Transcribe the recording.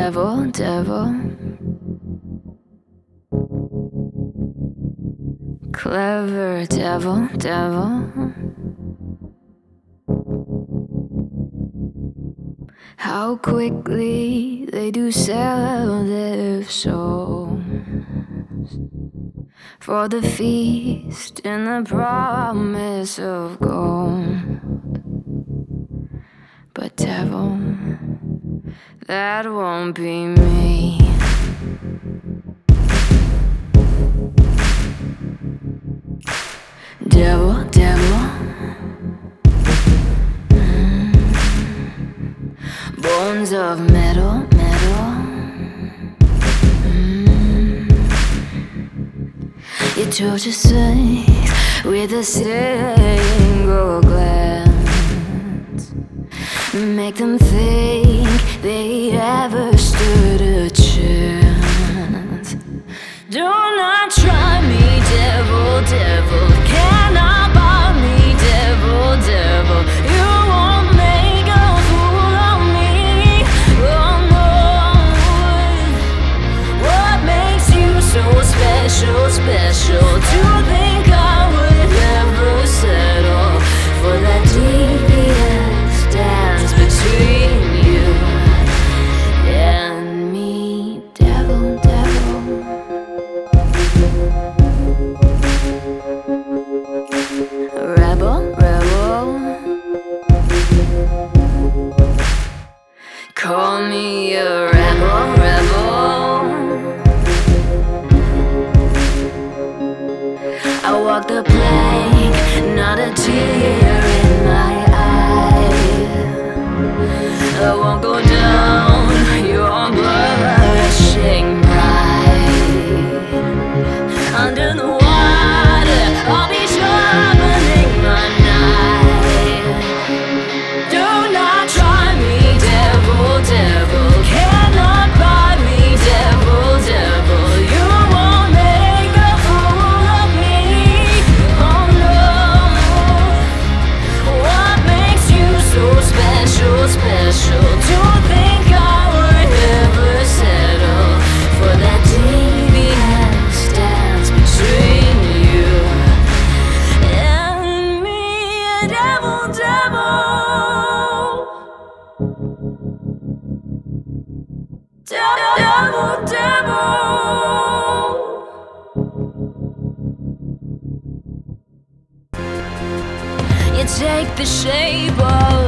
devil, devil. Clever devil, devil. How quickly they do sell their souls for the feast and the promise of gold. But devil, that won't be me. Devil, devil. Bones of metal, metal. You touch your face with a single glance. Make them think they ever stood a chance. Do not try me, devil, devil. Cannot buy me, devil, devil. You won't make a fool of me. Oh no. What makes you so special, special? To think I would never settle for that devious dance between you and me, devil, devil. Rebel, rebel. Call me a rebel, rebel. I walk the plank, not a tear in my eye. I won't go down your blushing pride. Under the water, I'll be sharpening my knife. Do not try me, devil, devil. Cannot buy me, devil, devil. You won't make a fool of me. Oh no. What makes you so special, special? To think I would ever settle for that devious dance between you and me, devil, devil. Devil, devil. You take the shape of